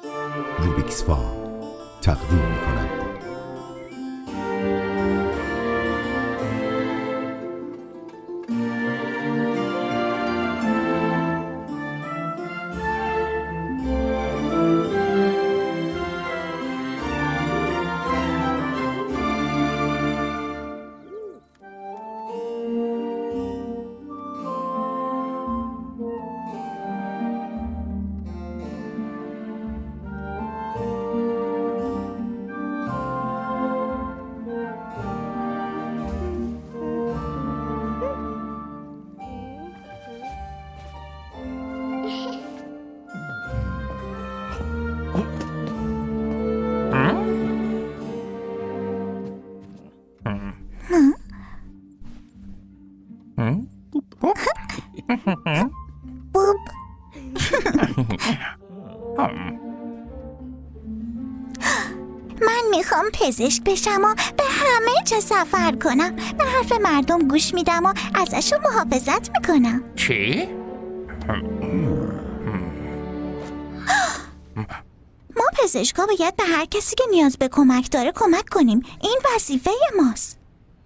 روبیکس فا تقدیم می‌کند. بوب من میخوام پزشک بشم و به همه جا سفر کنم. به حرف مردم گوش میدم و ازشون محافظت میکنم. چی؟ ما پزشکا باید به هر کسی که نیاز به کمک داره کمک کنیم. این وظیفه ماست.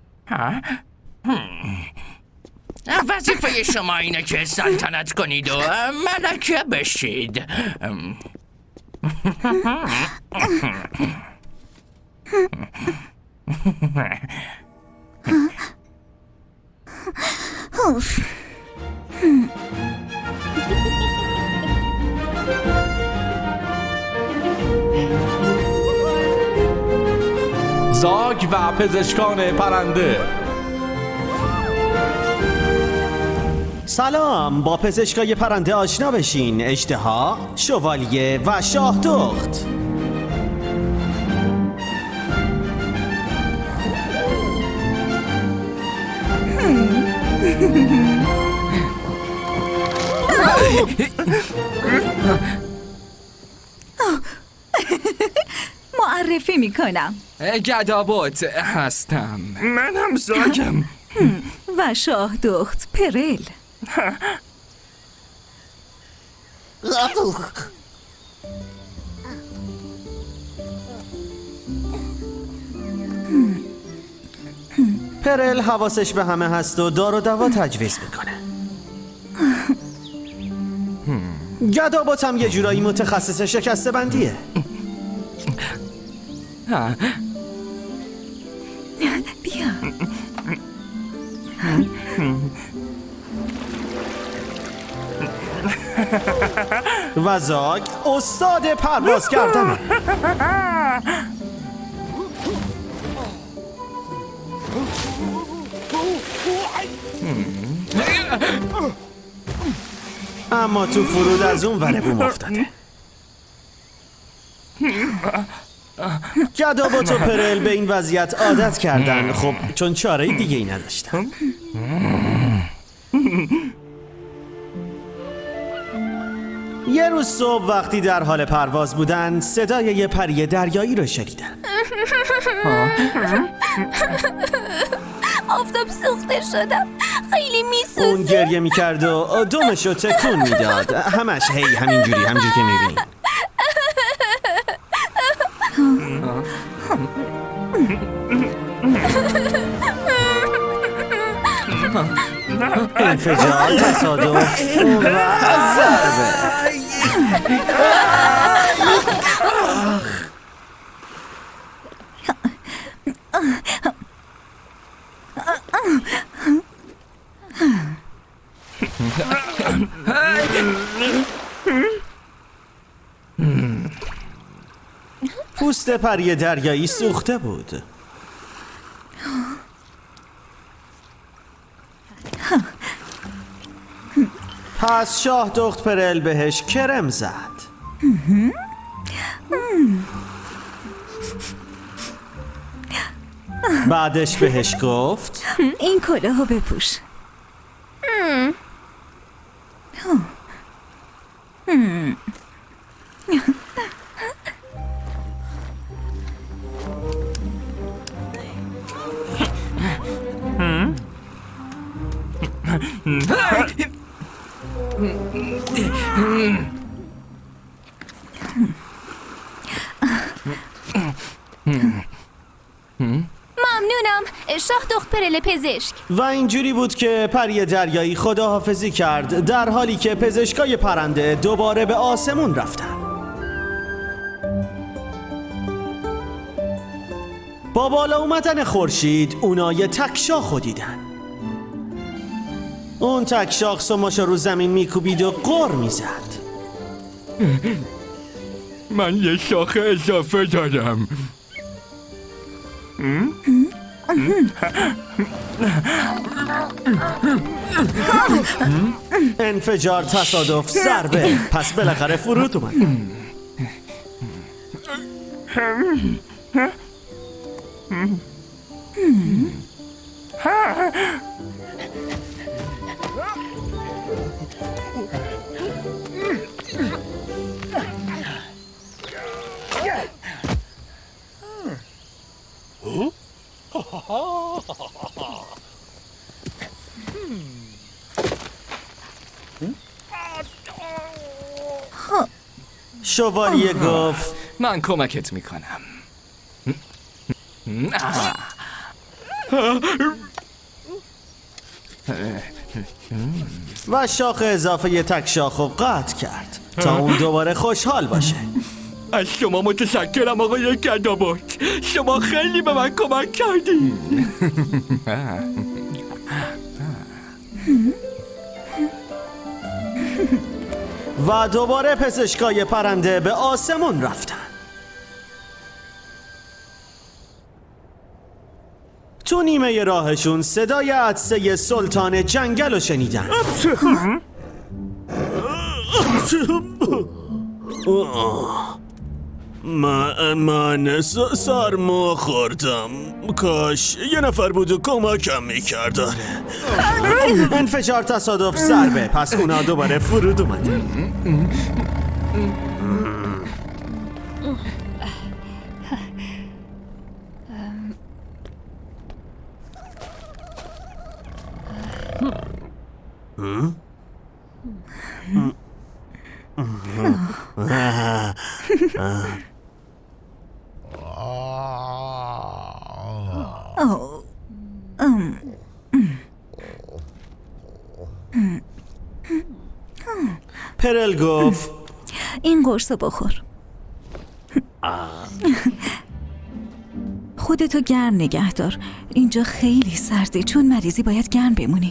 وظیفه شما اینه که سلطنت کنید و ملکه بشید. اوف. زاگ و پزشکان پرنده. سلام، با پزشکای پرنده آشنا بشین. اژدها، شوالیه و شاه دخت. معرفی میکنم، گدابوت هستم. منم زاگم. و شاه دخت پرل. پرل حواسش به همه هست و دار و دوا تجویز میکنه. گدابوت هم یه جورایی متخصص شکسته بندیه. بیا. و زاگ استاد پرواز کردنه. اما تو فرود از اون ور بوم افتاده. گدابوت و پرل به این وضعیت عادت کردن، خب چون چاره دیگه ای نداشتن. یه روز صبح وقتی در حال پرواز بودن صدای یه پری دریایی رو شنیدن. آفتاب سوخته شدم، خیلی میسوزه. اون گریه میکرد و دمشو تکون میداد. همش هی همینجوری، همجور که میبینی. انفجار، تصادف و ضربه. پوست پری دریایی سوخته بود. پس شاه دخت پرل بهش کرم زد. بعدش بهش گفت این کلاهو بپوش. شاه دختر پرل پزشک. و اینجوری بود که پری دریایی خداحافظی کرد در حالی که پزشکای پرنده دوباره به آسمون رفتن. با بالا اومدن خورشید اونا یه تکشاخو دیدن. اون تکشاخ سماشو رو زمین میکوبید و غر میزد. من یه شاخه اضافه دارم. انفجار، تصادف، ضربه. پس بالاخره فرود اومد. شوالیه گفت من کمکت میکنم. و شاخ اضافه تک شاخو قطع کرد تا اون دوباره خوشحال باشه. از شما متشکرم آقای گدابوت. شما خیلی به من کمک کردی. و دوباره پزشکای پرنده به آسمون رفتن. تو نیمه راهشون صدای عطسه سلطان جنگل رو شنیدن. من سرما خوردم. کاش یه نفر بود و کمکم میکرد. انفجار، تصادف، ضربه. پس اونا دوباره فرود اومدن. پرل گفت این قرصو بخور. خودتو گرم نگه دار. اینجا خیلی سرده، چون مریضی باید گرم بمونی.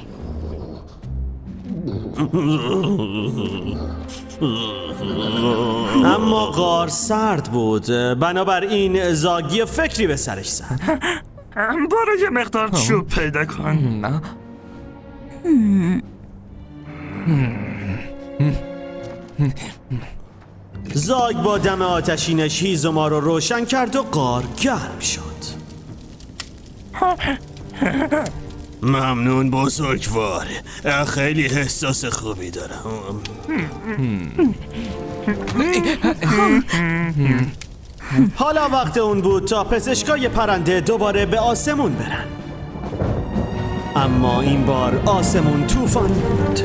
اما غار سرد بود، بنابراین زاگی فکری به سرش زد. برای یه مقدار چوب پیدا کن. زاگ با دم آتشینش هیزوما رو روشن کرد و غار گرم شد. ممنون بزرگوار، خیلی احساس خوبی دارم. حالا وقت اون بود تا پزشکای پرنده دوباره به آسمون برن. اما این بار آسمون طوفانی بود.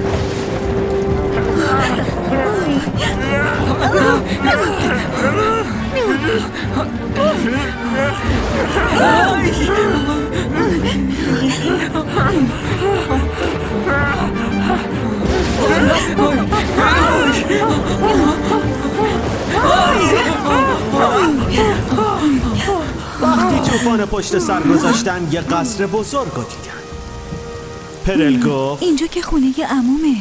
وقتی طوفان پشت سر گذاشتن یه قصر بزرگ رو دیدن. پرل گفت اینجا که خونه عمومه.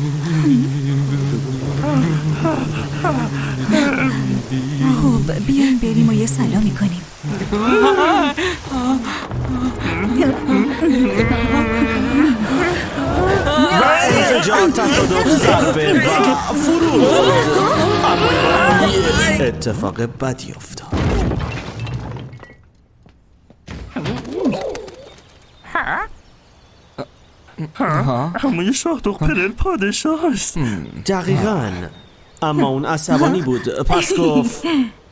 خب بیاین بریم و یه سلامی کنیم. و انفجار، تصادف، ضربه و فرود. اما اتفاق بدی افتاد. همه شاه دختر پادشاه است. دقیقاً. اما اون عصبانی بود، پس گفت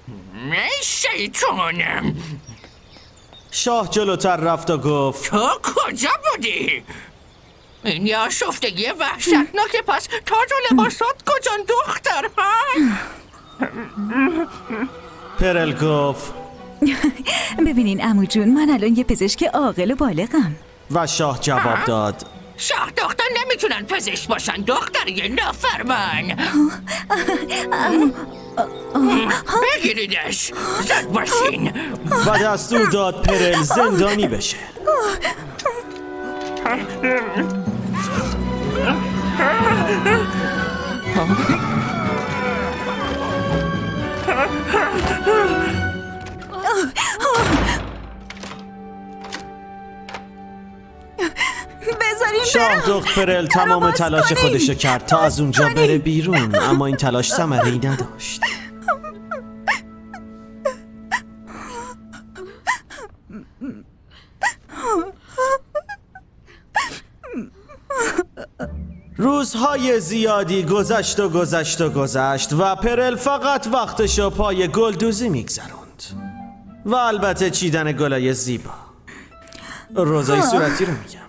شیطانم. شاه جلوتر رفت و گفت تو کجا بودی؟ این یه آشفتگی وحشتناکه. پس تاج و لباسات کجان دختر ها؟ پرل گفت ببینین عمو جون، من الان یه پزشک عاقل و بالغم. و شاه جواب داد شاه دختر نمیتونن پزشک باشن، دختر یه نافرمان. بگیریدش، زد باشین. و دستور داد پرل زندانی بشه. شاه دخت پرل تمام تلاش خودشو کرد تا از اونجا بره بیرون، اما این تلاش ثمره‌ای نداشت. روزهای زیادی گذشت و پرل فقط وقتشو پای گلدوزی میگذروند و البته چیدن گلای زیبا. روزای صورتی رو میگم.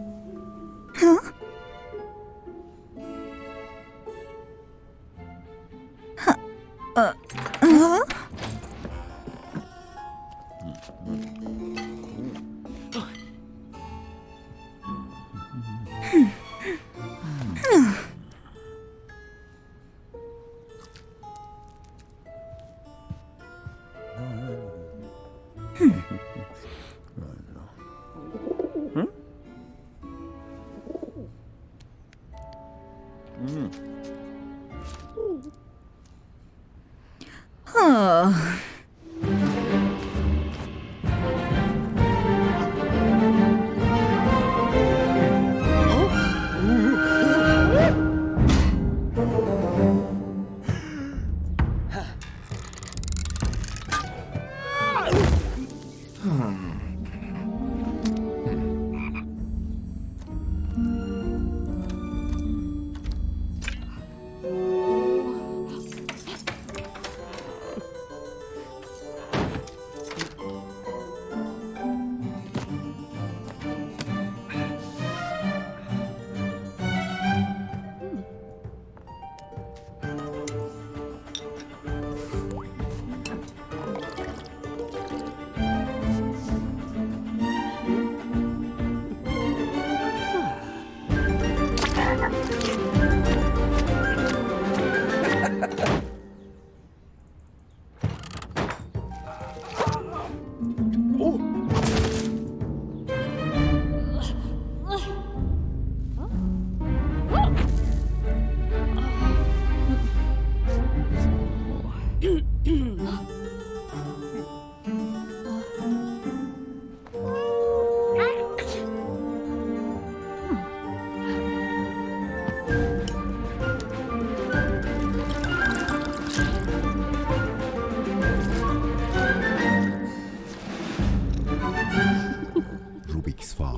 روبیکس فال.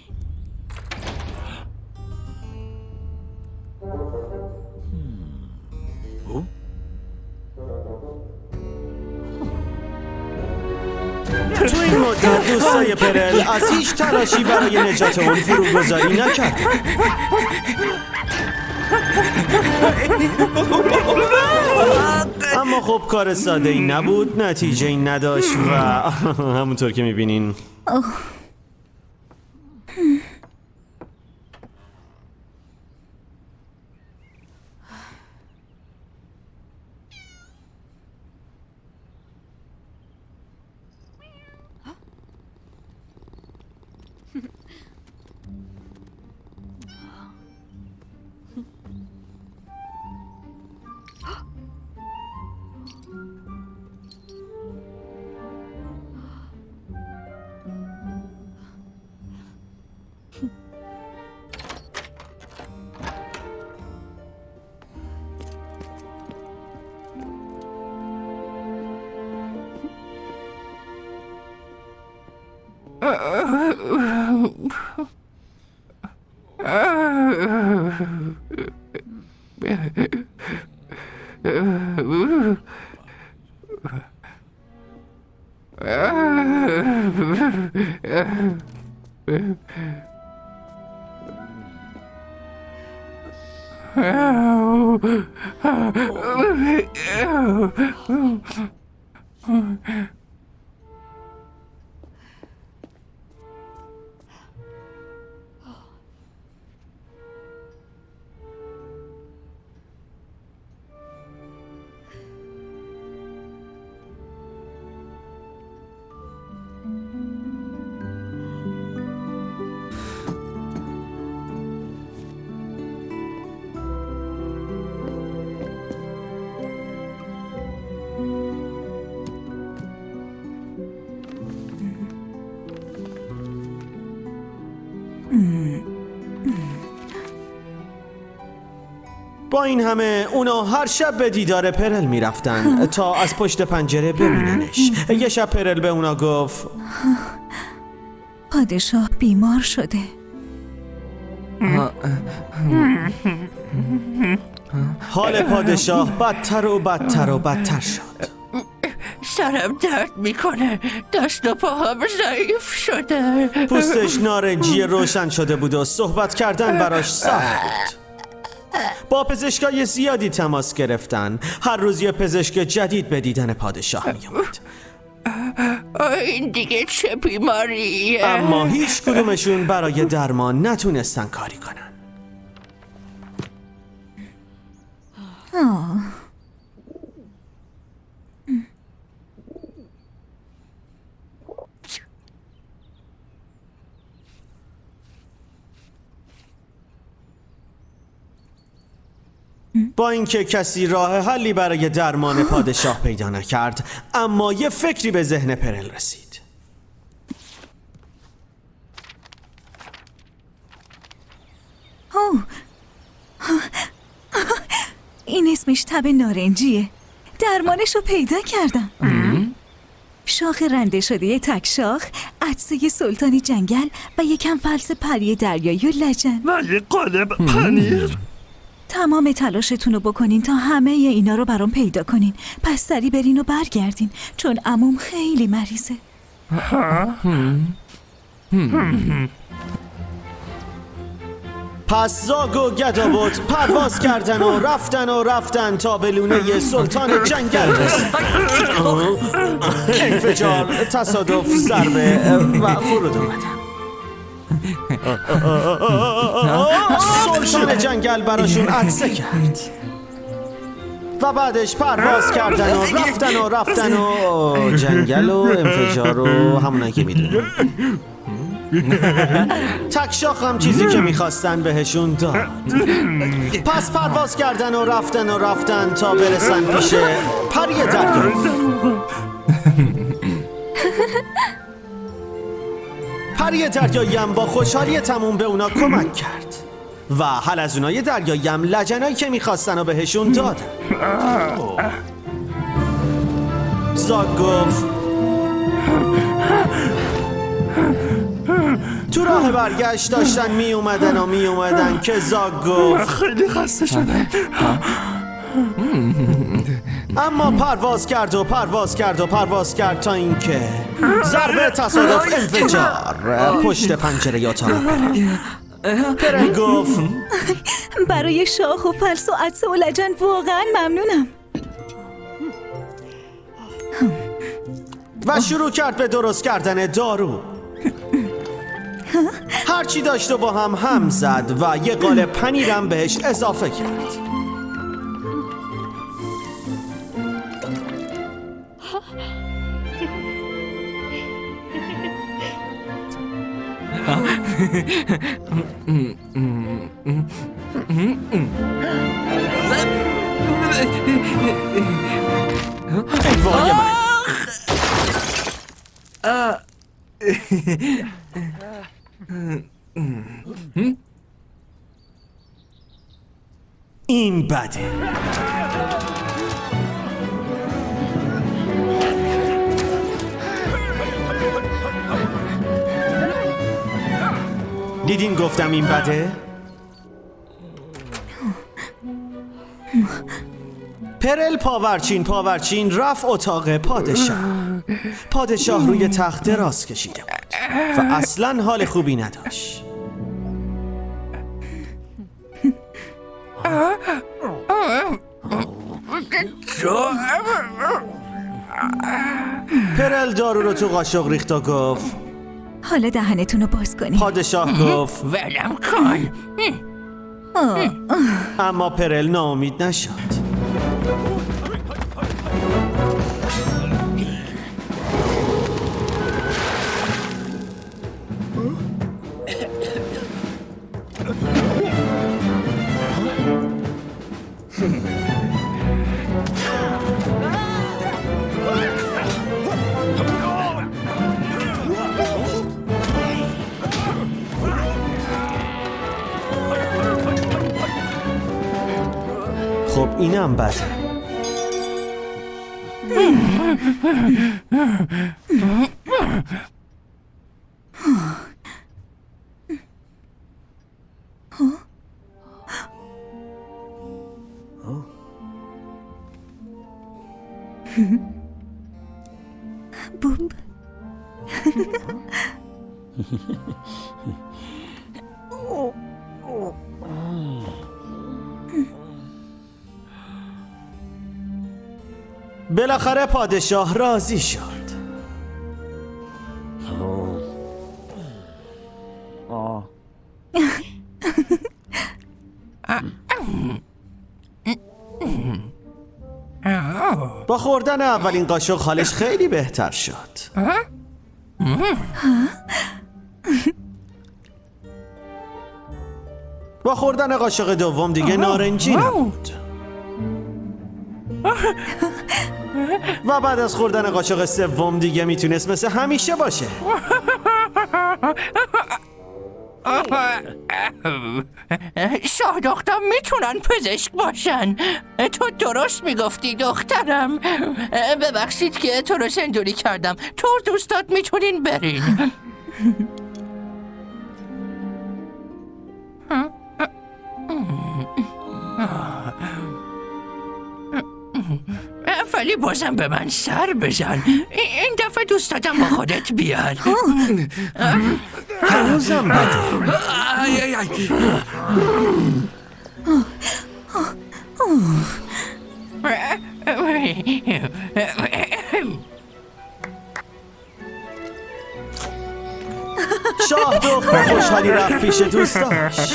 تو این مدت دوستای پرل از هیچ تلاشی برای نجات اون فروگذاری نکرد. اما خب کار ساده ای نبود، نتیجه ای نداشت و همونطور که میبینین با این همه اونا هر شب به دیدار پرل میرفتن تا از پشت پنجره ببیننش. یه شب پرل به اونا گفت پادشاه بیمار شده. حال پادشاه بدتر و بدتر و بدتر شد. سرم درد میکنه، دست و پاهم ضعیف شده. پوستش نارنجی روشن شده بود و صحبت کردن براش سخت بود. با پزشکای زیادی تماس گرفتن. هر روز یه پزشک جدید به دیدن پادشاه میومد، این دیگه چه بیماریه؟ اما هیچ کدومشون برای درمان نتونستن کاری کنن. با اینکه کسی راه حلی برای درمان پادشاه پیدا نکرد، اما یه فکری به ذهن پرل رسید. این اسمش تب نارنجیه. درمانش رو پیدا کردم. شاخ رنده شده تک شاخ، عدسه سلطانی جنگل و یکم فلس پری دریایی و لجن و یه قالب پنیر. تمام تلاشتون رو بکنین تا همه اینا رو برام پیدا کنین. پس سری برین و برگردین چون عموم خیلی مریضه. پس زاگ و گدابوت پرواز کردن و رفتن تا به لونه سلطان جنگل رسید. انفجار، تصادف، ضربه و فرود اومدن. سلطان جنگل براشون عطسه کرد و بعدش پرواز کردن و رفتن و جنگل و انفجار و همونایی که میدونن. تک شاخ هم چیزی که میخواستن بهشون داد. پس پرواز کردن و رفتن تا برسن پیش پری دریایی. پری دریایی هم با خوشحالی تموم به اونا کمک کرد و حلزونای دریایی هم لجنایی که میخواستن و بهشون دادن. زاگ گفت تو راه برگشت داشتن می اومدن که زاگ گفت خیلی خسته شده. اما پرواز کرد تا اینکه ضربه، تصادف، انفجار پشت پنجره اتاق پرل گفت برای شاخ و فلس و عدسه و لجن واقعا ممنونم. و شروع کرد به درست کردن دارو. هرچی داشت و با هم زد و یه قالب پنیرم بهش اضافه کرد. این بده. دیدین گفتم این بده؟ پرل پاورچین رفت اتاق پادشاه روی تخت دراز کشیده بود و اصلا حال خوبی نداشت. پرل دارو رو تو قاشق ریخت و گفت حالا دهنتون رو باز کنید. پادشاه گفت ولم کن. اما پرل ناامید نشد. اینم بده. بوب بالاخره پادشاه راضی شد. با خوردن اولین قاشق حالش خیلی بهتر شد. با خوردن قاشق دوم دیگه نارنجی نبود. و بعد از خوردن قاشق سوم دیگه میتونست مثل همیشه باشه. شاه دختر میتونن پزشک باشن. تو درست میگفتی دخترم. ببخشید که تو رو سندوری کردم. تو دوستات میتونین برین. ولی بازم به من سر بزن. این دفعه دوست دادم با خودت بیار. هنوزم بده. شاه دختر خوشحالی رفت پیش دوستاش.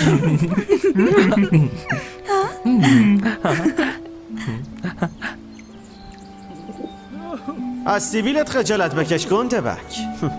از سیبیلت خجالت بکش گنده بک.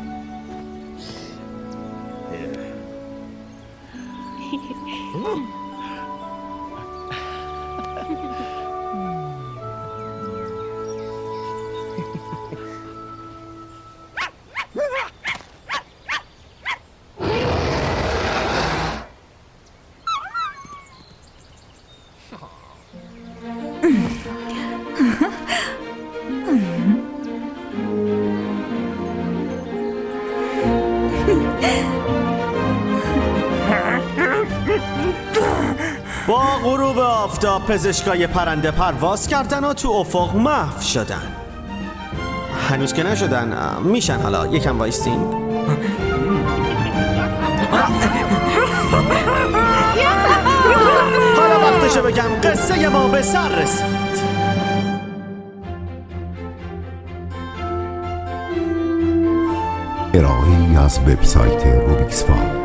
با غروب آفتاب پزشکای پرنده پرواز کردن و تو افق محو شدن. هنوز که نشدن، میشن. حالا یکم وایستین. حالا وقتشه بگم قصه ما به سر رسید. ارائه‌ای از وبسایت روبیکس فام.